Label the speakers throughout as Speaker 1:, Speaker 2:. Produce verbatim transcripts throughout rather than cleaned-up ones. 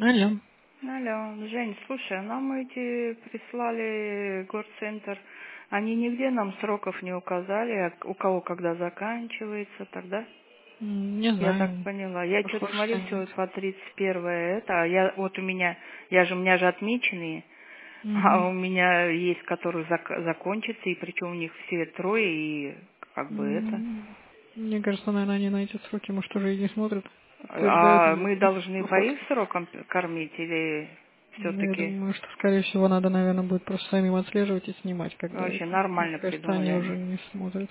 Speaker 1: Алло.
Speaker 2: Алло, Жень, слушай, а нам эти прислали горцентр, они нигде нам сроков не указали, а у кого когда заканчивается тогда?
Speaker 1: М, Не
Speaker 2: Я так
Speaker 1: знаю.
Speaker 2: поняла. Я что-то
Speaker 1: Послушайте,
Speaker 2: смотрю,
Speaker 1: нет.
Speaker 2: все по тридцать первое это, а я вот у меня, я же, у меня же отмеченные, а
Speaker 1: Угу.
Speaker 2: у меня есть, которые зак- закончатся, и причем у них все трое, и как бы это.
Speaker 1: М, Мне кажется, наверное, они на эти сроки, может, уже и не смотрят. Подтверждают,
Speaker 2: А мы
Speaker 1: наверное,
Speaker 2: должны по их
Speaker 1: выходит.
Speaker 2: срокам кормить или
Speaker 1: Ну, я
Speaker 2: все-таки
Speaker 1: думаю, что, скорее всего, надо, наверное, будет просто самим отслеживать и снимать, когда
Speaker 2: вообще
Speaker 1: это. Мне
Speaker 2: нормально
Speaker 1: кажется,
Speaker 2: придумали
Speaker 1: они
Speaker 2: они?
Speaker 1: уже не смотрят.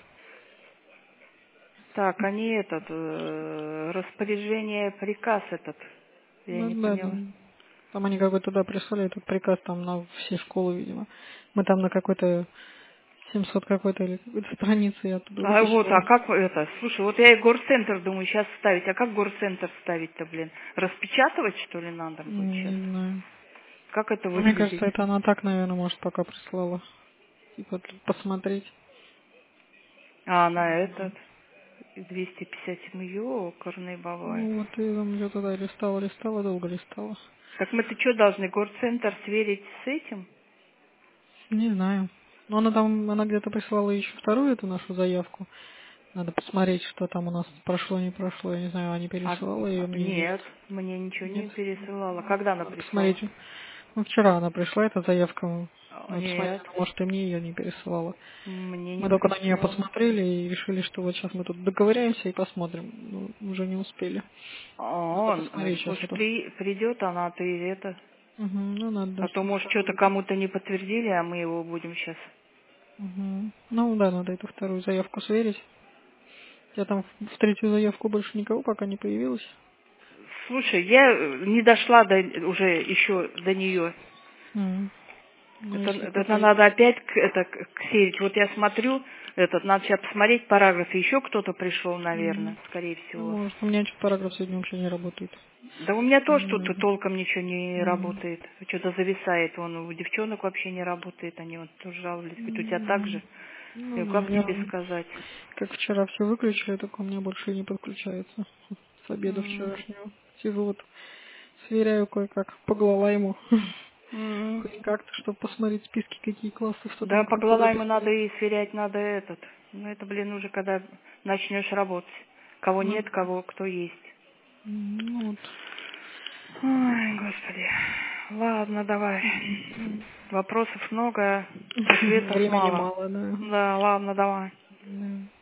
Speaker 2: Так, они этот, э, распоряжение, приказ этот, я
Speaker 1: Ну,
Speaker 2: не
Speaker 1: да,
Speaker 2: поняла.
Speaker 1: там, там они как бы туда прислали этот приказ там на все школы, видимо. Мы там на какой-то семьсот какой-то или какой-то странице я оттуда
Speaker 2: А вот, а
Speaker 1: вытащила.
Speaker 2: как это, слушай, вот я и горцентр думаю сейчас ставить, а как горцентр ставить-то, блин? Распечатывать, что ли, надо будет
Speaker 1: М,
Speaker 2: сейчас?
Speaker 1: Не знаю.
Speaker 2: Как это
Speaker 1: Мне
Speaker 2: выглядит?
Speaker 1: кажется, это она так, наверное, может, пока прислала. Типа тут посмотреть.
Speaker 2: А, на этот, двести пятьдесят семь, ёкарный бабай.
Speaker 1: Ну вот и там я тогда листала, листала, долго листала.
Speaker 2: Так мы-то что должны, горцентр сверить с этим?
Speaker 1: Не знаю. Но она там, она где-то прислала еще вторую эту нашу заявку. Надо посмотреть, что там у нас прошло, не прошло. Я не знаю, они
Speaker 2: А,
Speaker 1: пересылала ее мне или нет.
Speaker 2: нет, мне ничего
Speaker 1: Нет.
Speaker 2: не пересылала. Когда она
Speaker 1: Надо
Speaker 2: прислала?
Speaker 1: посмотреть. Ну, вчера она пришла, эта заявка.
Speaker 2: А,
Speaker 1: Надо посмотреть,
Speaker 2: нет,
Speaker 1: может, и мне ее не пересылала.
Speaker 2: мне не
Speaker 1: Мы только на нее
Speaker 2: присылала.
Speaker 1: посмотрели и решили, что вот сейчас мы тут доковыряемся и посмотрим. Ну, уже не успели. Надо
Speaker 2: О, ну,
Speaker 1: посмотреть сейчас
Speaker 2: слушай,
Speaker 1: это.
Speaker 2: при, придет она, ты это.
Speaker 1: Угу, ну, надо
Speaker 2: А то,
Speaker 1: дождаться.
Speaker 2: может, что-то кому-то не подтвердили, а мы его будем сейчас.
Speaker 1: Угу. Ну, да, надо эту вторую заявку сверить. Я там в в третью заявку больше никого пока не появилось.
Speaker 2: Слушай, я э, не дошла до, уже еще до нее.
Speaker 1: М. Ну,
Speaker 2: Это,
Speaker 1: если
Speaker 2: это
Speaker 1: кто-то...
Speaker 2: надо опять к, это, к к сеять. Вот я смотрю, этот, надо сейчас посмотреть параграфы. Еще кто-то пришел, наверное,
Speaker 1: М.
Speaker 2: скорее
Speaker 1: Ну,
Speaker 2: всего.
Speaker 1: может, у меня что-то параграф сегодня вообще не работает.
Speaker 2: Да у меня тоже
Speaker 1: Не
Speaker 2: тут
Speaker 1: надо.
Speaker 2: толком ничего не
Speaker 1: М.
Speaker 2: работает. Что-то зависает. Он у девчонок вообще не работает. Они вот тоже жаловались. Говорят, у тебя так
Speaker 1: М.
Speaker 2: же?
Speaker 1: Ну,
Speaker 2: Я
Speaker 1: да,
Speaker 2: говорю, как
Speaker 1: я
Speaker 2: тебе сказать?
Speaker 1: как вчера все выключили, только у меня больше и не подключается. С обеда
Speaker 2: М,
Speaker 1: вчерашнего. Сижу вот, сверяю кое-как по ему.
Speaker 2: м.
Speaker 1: Хоть как-то, чтобы посмотреть списки, какие классы, что
Speaker 2: Да,
Speaker 1: там
Speaker 2: по
Speaker 1: куда
Speaker 2: головам надо
Speaker 1: приходит.
Speaker 2: и сверять, надо этот. Ну, это, блин, уже когда начнешь работать. Кого
Speaker 1: Ну,
Speaker 2: нет,
Speaker 1: да.
Speaker 2: кого кто есть.
Speaker 1: М, ну вот.
Speaker 2: Ой, господи. Ладно, давай.
Speaker 1: М.
Speaker 2: Вопросов много, ответов
Speaker 1: Времени
Speaker 2: мало.
Speaker 1: мало, да.
Speaker 2: Да, ладно, давай.
Speaker 1: Да.